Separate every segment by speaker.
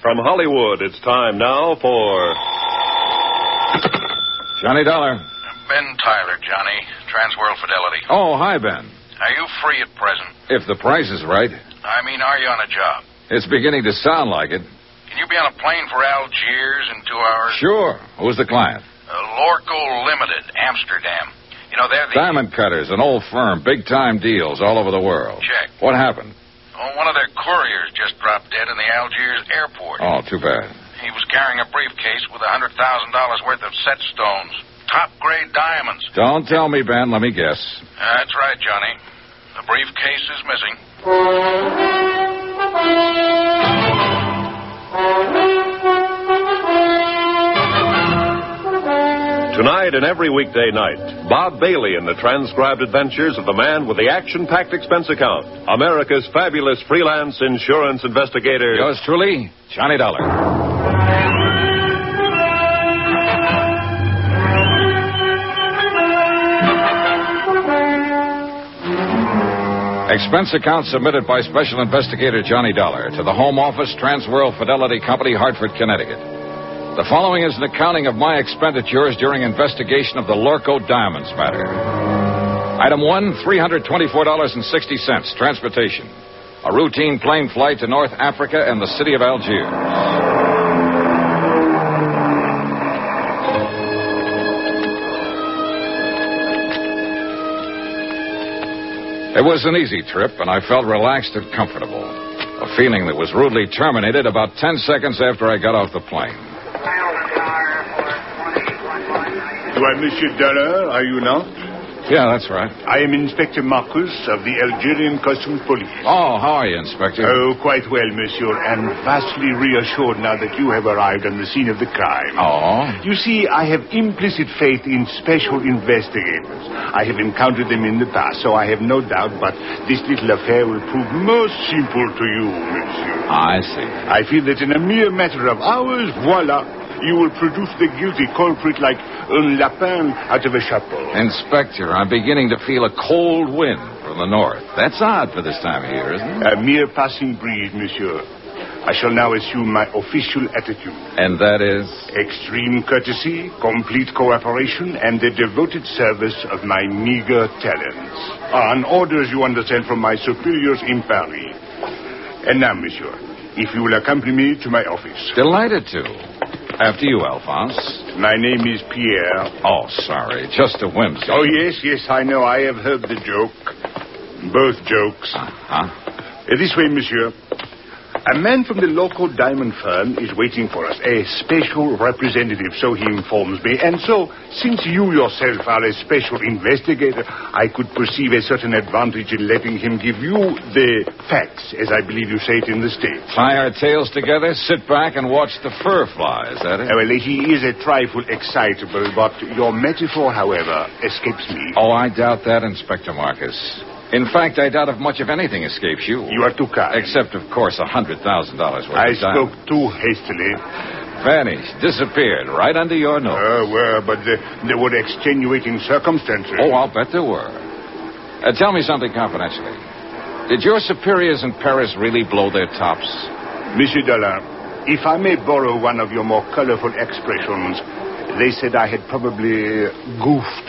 Speaker 1: From Hollywood, it's time now for...
Speaker 2: Johnny Dollar.
Speaker 3: Ben Tyler, Johnny. Transworld Fidelity.
Speaker 2: Oh, hi, Ben.
Speaker 3: Are you free at present?
Speaker 2: If the price is right.
Speaker 3: I mean, are you on a job?
Speaker 2: It's beginning to sound like it.
Speaker 3: Can you be on a plane for Algiers in 2 hours?
Speaker 2: Sure. Who's the client?
Speaker 3: Lorco Limited, Amsterdam. You know, they're the...
Speaker 2: Diamond Cutters, an old firm. Big-time deals all over the world.
Speaker 3: Check.
Speaker 2: What happened?
Speaker 3: Oh, one of their couriers just dropped dead in the Algiers airport.
Speaker 2: Oh, too bad.
Speaker 3: He was carrying a briefcase with $100,000 worth of set stones. Top-grade diamonds.
Speaker 2: Don't tell me, Ben. Let me guess.
Speaker 3: That's right, Johnny. The briefcase is missing.
Speaker 1: Tonight and every weekday night, Bob Bailey in the transcribed adventures of the man with the action-packed expense account, America's fabulous freelance insurance investigator.
Speaker 2: Yours truly, Johnny Dollar. Expense account submitted by Special Investigator Johnny Dollar to the Home Office, Transworld Fidelity Company, Hartford, Connecticut. The following is an accounting of my expenditures during investigation of the Lorco Diamonds matter. Item 1, $324.60, transportation. A routine plane flight to North Africa and the city of Algiers. It was an easy trip, and I felt relaxed and comfortable. A feeling that was rudely terminated about 10 seconds after I got off the plane.
Speaker 4: Why, Monsieur Dollar, are you not?
Speaker 2: Yeah, that's right.
Speaker 4: I am Inspector Marcus of the Algerian Customs Police.
Speaker 2: Oh, how are you, Inspector?
Speaker 4: Oh, quite well, Monsieur, and vastly reassured now that you have arrived on the scene of the crime.
Speaker 2: Oh?
Speaker 4: You see, I have implicit faith in special investigators. I have encountered them in the past, so I have no doubt, but this little affair will prove most simple to you, Monsieur.
Speaker 2: I see.
Speaker 4: I feel that in a mere matter of hours, voila, you will produce the guilty culprit like un lapin out of a chapeau.
Speaker 2: Inspector, I'm beginning to feel a cold wind from the north. That's odd for this time of year, isn't it?
Speaker 4: A mere passing breeze, Monsieur. I shall now assume my official attitude.
Speaker 2: And that is?
Speaker 4: Extreme courtesy, complete cooperation, and the devoted service of my meager talents. On orders, you understand, from my superiors in Paris. And now, Monsieur, if you will accompany me to my office.
Speaker 2: Delighted to. After you, Alphonse.
Speaker 4: My name is Pierre.
Speaker 2: Oh, sorry. Just a whimsy.
Speaker 4: Oh, yes, I know. I have heard the joke. Both jokes. This way, Monsieur. A man from the local diamond firm is waiting for us. A special representative, so he informs me. And so, since you yourself are a special investigator, I could perceive a certain advantage in letting him give you the facts, as I believe you say it in the States.
Speaker 2: Tie our tails together, sit back, and watch the fur fly. Is that it?
Speaker 4: Well, he is a trifle excitable, but your metaphor, however, escapes me.
Speaker 2: Oh, I doubt that, Inspector Marcus. In fact, I doubt if much of anything escapes you.
Speaker 4: You are too kind.
Speaker 2: Except, of course, $100,000 worth
Speaker 4: I
Speaker 2: of time.
Speaker 4: spoke too hastily.
Speaker 2: Vanished, disappeared, right under your nose.
Speaker 4: But there were extenuating circumstances.
Speaker 2: Oh, I'll bet there were. Tell me something confidentially. Did your superiors in Paris really blow their tops?
Speaker 4: Monsieur Dollar, if I may borrow one of your more colorful expressions, they said I had probably goofed.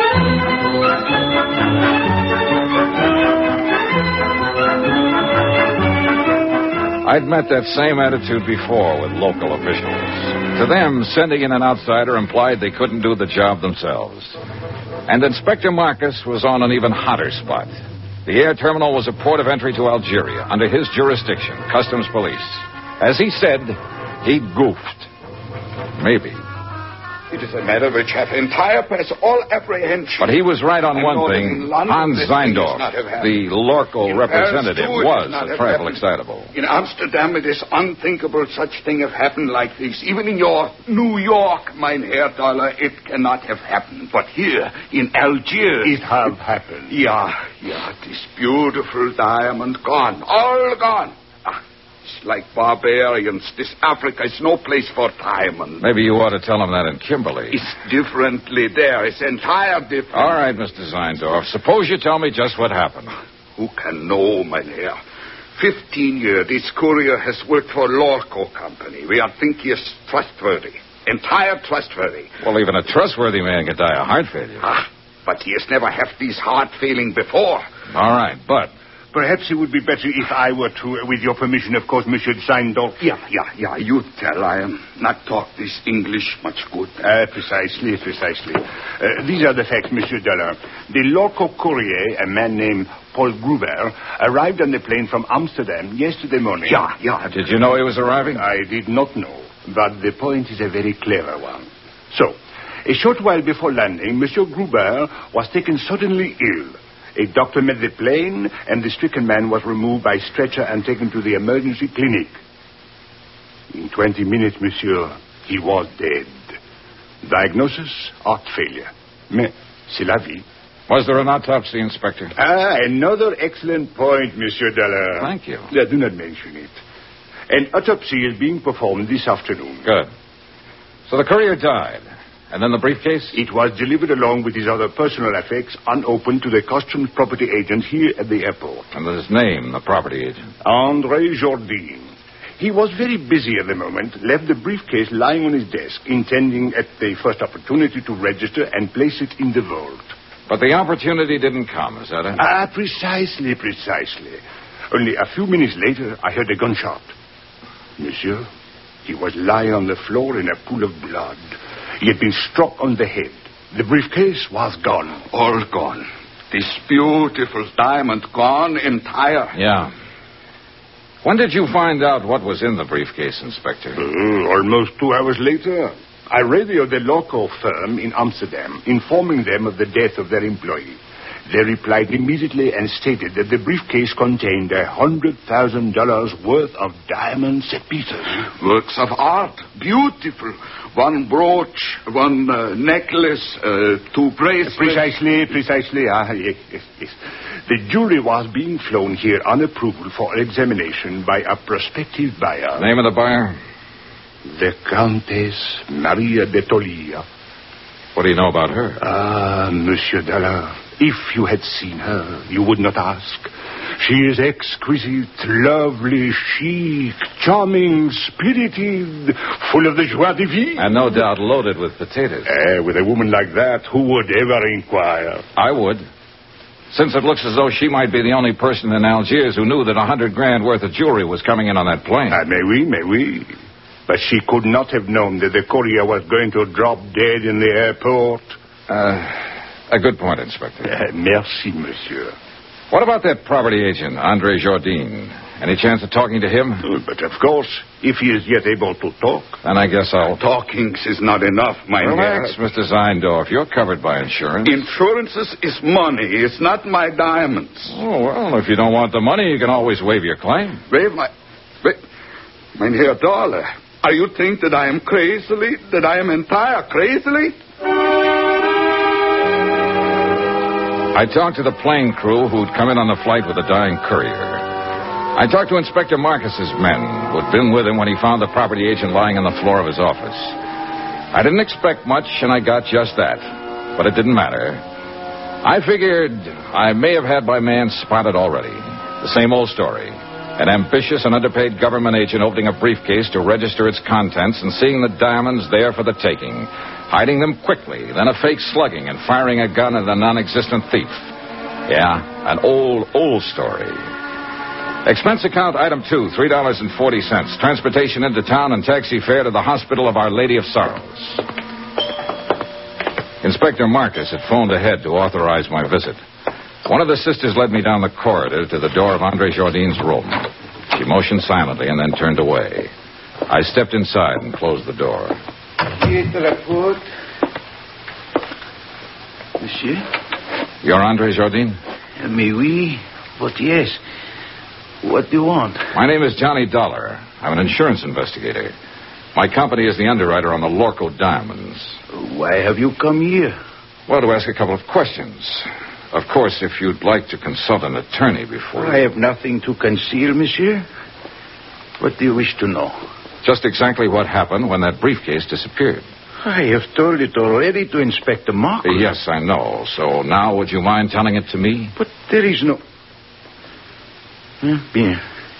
Speaker 2: I'd met that same attitude before with local officials. To them, sending in an outsider implied they couldn't do the job themselves. And Inspector Marcus was on an even hotter spot. The air terminal was a port of entry to Algeria, under his jurisdiction, Customs Police. As he said, he goofed. Maybe.
Speaker 5: It is a matter which hath entire press all apprehension.
Speaker 2: But he was right on one thing. Hans Zeindorf, the Lorco representative, was a trifle excitable.
Speaker 5: In Amsterdam, it is unthinkable such thing have happened like this. Even in your New York, mein Herr Dollar, it cannot have happened. But here, in Algiers...
Speaker 4: It have happened.
Speaker 5: Yeah, this beautiful diamond gone. All gone. It's like barbarians. This Africa is no place for diamonds.
Speaker 2: Maybe you ought to tell him that in Kimberley.
Speaker 5: It's differently there. It's entire different.
Speaker 2: All right, Mr. Zeindorf. Suppose you tell me just what happened.
Speaker 5: Who can know, mein Herr? 15 years, this courier has worked for Lorco Company. We think he is trustworthy. Entire trustworthy.
Speaker 2: Well, even a trustworthy man can die of heart failure.
Speaker 5: But he has never had this heart failing before.
Speaker 2: All right, but...
Speaker 4: Perhaps it would be better if I were to, with your permission, of course, Monsieur Seindorf.
Speaker 5: Yeah, you tell. I am not talk this English much good.
Speaker 4: Precisely. These are the facts, Monsieur Dollar. The Lorco courier, a man named Paul Gruber, arrived on the plane from Amsterdam yesterday morning.
Speaker 5: Yeah.
Speaker 2: Did you know he was arriving?
Speaker 4: I did not know, but the point is a very clever one. So, a short while before landing, Monsieur Gruber was taken suddenly ill. A doctor met the plane, and the stricken man was removed by stretcher and taken to the emergency clinic. In 20 minutes, monsieur, he was dead. Diagnosis, heart failure. Mais c'est la vie.
Speaker 2: Was there an autopsy, Inspector?
Speaker 4: Another excellent point, Monsieur Dollar.
Speaker 2: Thank you.
Speaker 4: Do not mention it. An autopsy is being performed this afternoon.
Speaker 2: Good. So the courier died. And then the briefcase?
Speaker 4: It was delivered along with his other personal effects unopened to the customs property agent here at the airport.
Speaker 2: And his name, the property agent?
Speaker 4: André Jourdain. He was very busy at the moment, left the briefcase lying on his desk, intending at the first opportunity to register and place it in the vault.
Speaker 2: But the opportunity didn't come, is that it?
Speaker 4: Precisely. Only a few minutes later, I heard a gunshot. Monsieur, he was lying on the floor in a pool of blood. He had been struck on the head. The briefcase was gone.
Speaker 5: All gone. This beautiful diamond gone entire.
Speaker 2: Yeah. When did you find out what was in the briefcase, Inspector?
Speaker 4: Almost 2 hours later. I radioed the Lorco firm in Amsterdam, informing them of the death of their employee. They replied immediately and stated that the briefcase contained $100,000 worth of diamonds and pieces.
Speaker 5: Works of art. Beautiful. One brooch, one necklace, 2 bracelets.
Speaker 4: Precisely. Yes. The jury was being flown here on approval for examination by a prospective buyer.
Speaker 2: Name of the buyer?
Speaker 4: The Countess Maria de Tolia.
Speaker 2: What do you know about her?
Speaker 4: Monsieur Dollar, if you had seen her, you would not ask. She is exquisite, lovely, chic, charming, spirited, full of the joie de vivre.
Speaker 2: And no doubt loaded with potatoes.
Speaker 4: With a woman like that, who would ever inquire?
Speaker 2: I would. Since it looks as though she might be the only person in Algiers who knew that $100,000 worth of jewelry was coming in on that plane.
Speaker 4: May we. But she could not have known that the courier was going to drop dead in the airport.
Speaker 2: A good point, Inspector.
Speaker 4: Merci, monsieur.
Speaker 2: What about that property agent, André Jourdain? Any chance of talking to him?
Speaker 4: But of course, if he is yet able to talk.
Speaker 2: Then I guess I'll...
Speaker 5: Talking is not enough,
Speaker 2: Relax, Mr. Seindorf. You're covered by insurance.
Speaker 5: Insurance is money. It's not my diamonds.
Speaker 2: Oh, well, if you don't want the money, you can always waive your claim.
Speaker 5: Mynheer Dollar, are you think that I am crazily, that I am entire crazily?
Speaker 2: I talked to the plane crew who'd come in on the flight with the dying courier. I talked to Inspector Marcus's men, who'd been with him when he found the property agent lying on the floor of his office. I didn't expect much, and I got just that. But it didn't matter. I figured I may have had my man spotted already. The same old story. An ambitious and underpaid government agent opening a briefcase to register its contents and seeing the diamonds there for the taking. Hiding them quickly, then a fake slugging and firing a gun at a non-existent thief. Yeah, an old story. Expense account item 2, $3.40. Transportation into town and taxi fare to the Hospital of Our Lady of Sorrows. Inspector Marcus had phoned ahead to authorize my visit. One of the sisters led me down the corridor to the door of André Jourdain's room. She motioned silently and then turned away. I stepped inside and closed the door.
Speaker 6: Monsieur?
Speaker 2: You're André Jourdain?
Speaker 6: Mais oui, but yes. What do you want?
Speaker 2: My name is Johnny Dollar. I'm an insurance investigator. My company is the underwriter on the Lorco diamonds.
Speaker 6: Why have you come here?
Speaker 2: Well, to ask a couple of questions. Of course, if you'd like to consult an attorney before...
Speaker 6: I have nothing to conceal, monsieur. What do you wish to know?
Speaker 2: Just exactly what happened when that briefcase disappeared.
Speaker 6: I have told it already to Inspector Marcus.
Speaker 2: Yes, I know. So now would you mind telling it to me?
Speaker 6: But there is no... Bien.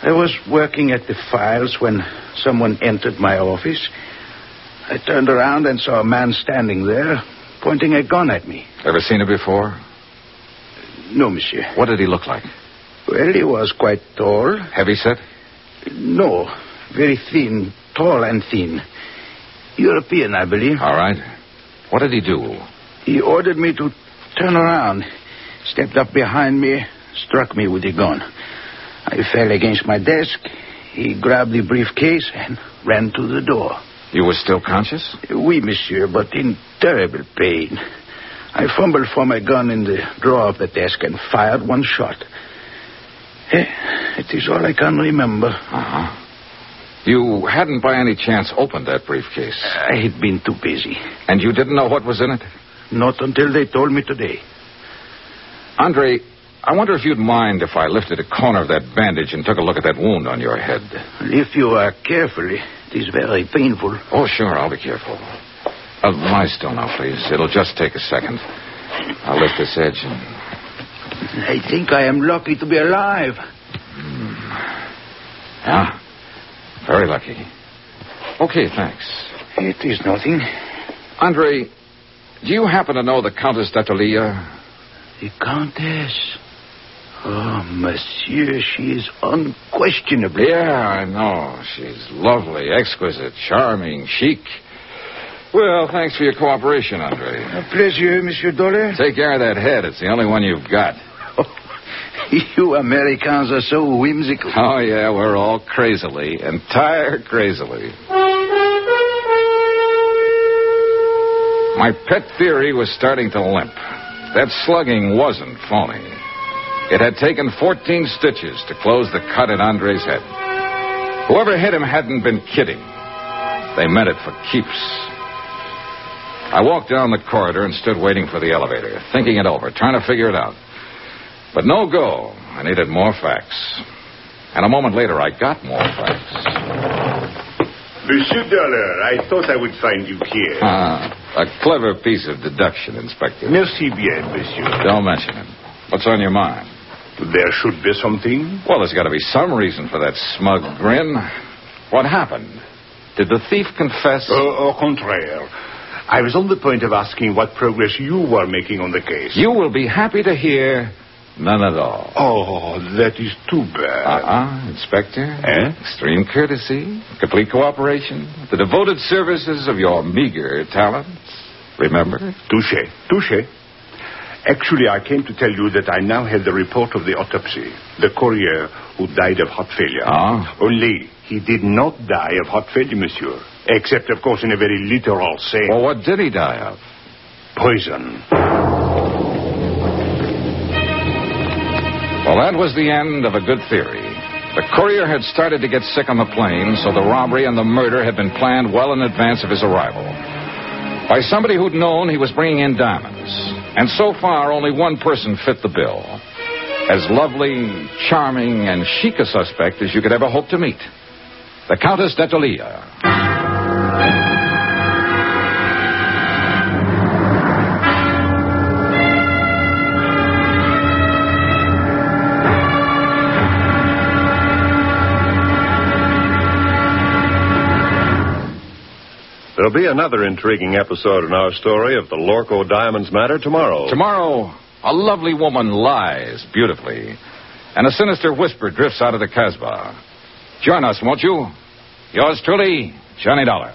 Speaker 6: I was working at the files when someone entered my office. I turned around and saw a man standing there, pointing a gun at me.
Speaker 2: Ever seen him before?
Speaker 6: No, monsieur.
Speaker 2: What did he look like?
Speaker 6: Well, he was quite tall.
Speaker 2: Heavyset?
Speaker 6: No, very thin, tall and thin. European, I believe.
Speaker 2: All right. What did he do?
Speaker 6: He ordered me to turn around, stepped up behind me, struck me with the gun. I fell against my desk. He grabbed the briefcase and ran to the door.
Speaker 2: You were still conscious?
Speaker 6: Oui, monsieur, but in terrible pain. I fumbled for my gun in the drawer of the desk and fired one shot. It is all I can remember.
Speaker 2: Uh-huh. You hadn't by any chance opened that briefcase?
Speaker 6: I had been too busy.
Speaker 2: And you didn't know what was in it?
Speaker 6: Not until they told me today.
Speaker 2: Andre, I wonder if you'd mind if I lifted a corner of that bandage and took a look at that wound on your head.
Speaker 6: If you are careful, it is very painful.
Speaker 2: Oh, sure, I'll be careful. Lie still now, please. It'll just take a second. I'll lift this edge and...
Speaker 6: I think I am lucky to be alive.
Speaker 2: Yeah, very lucky. Okay, thanks.
Speaker 6: It is nothing.
Speaker 2: Andre, do you happen to know the Countess d'Attolia?
Speaker 6: The Countess? Oh, monsieur, she is unquestionably...
Speaker 2: Yeah, I know. She's lovely, exquisite, charming, chic. Well, thanks for your cooperation, Andre.
Speaker 6: A pleasure, Monsieur Dollar.
Speaker 2: Take care of that head. It's the only one you've got.
Speaker 6: Oh, you Americans are so whimsical.
Speaker 2: Oh, yeah, we're all crazily, entire crazily. My pet theory was starting to limp. That slugging wasn't phony. It had taken 14 stitches to close the cut in Andre's head. Whoever hit him hadn't been kidding. They meant it for keeps. I walked down the corridor and stood waiting for the elevator, thinking it over, trying to figure it out. But no go. I needed more facts. And a moment later, I got more facts.
Speaker 4: Monsieur Dollar, I thought I would find you here.
Speaker 2: A clever piece of deduction, Inspector.
Speaker 4: Merci bien, monsieur.
Speaker 2: Don't mention it. What's on your mind?
Speaker 4: There should be something.
Speaker 2: Well, there's got to be some reason for that smug grin. What happened? Did the thief confess?
Speaker 4: Au contraire. I was on the point of asking what progress you were making on the case.
Speaker 2: You will be happy to hear none at all.
Speaker 4: Oh, that is too bad.
Speaker 2: Inspector. Extreme courtesy, complete cooperation, the devoted services of your meager talents. Remember?
Speaker 4: Touché. Actually, I came to tell you that I now have the report of the autopsy. The courier who died of heart failure. Only he did not die of heart failure, monsieur. Except, of course, in a very literal sense.
Speaker 2: Well, what did he die of?
Speaker 4: Poison.
Speaker 2: Well, that was the end of a good theory. The courier had started to get sick on the plane, so the robbery and the murder had been planned well in advance of his arrival. By somebody who'd known he was bringing in diamonds. And so far, only one person fit the bill. As lovely, charming, and chic a suspect as you could ever hope to meet. The Countess d'Attolia.
Speaker 1: There'll be another intriguing episode in our story of the Lorco Diamonds matter tomorrow.
Speaker 2: Tomorrow, a lovely woman lies beautifully, and a sinister whisper drifts out of the Casbah. Join us, won't you? Yours truly, Johnny Dollar.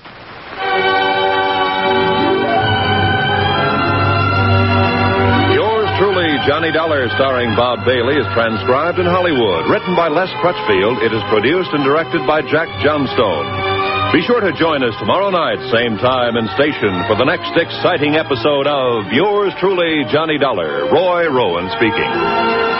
Speaker 1: Yours truly, Johnny Dollar, starring Bob Bailey, is transcribed in Hollywood. Written by Les Crutchfield, it is produced and directed by Jack Johnstone. Be sure to join us tomorrow night, same time and station, for the next exciting episode of Yours truly, Johnny Dollar. Roy Rowan speaking.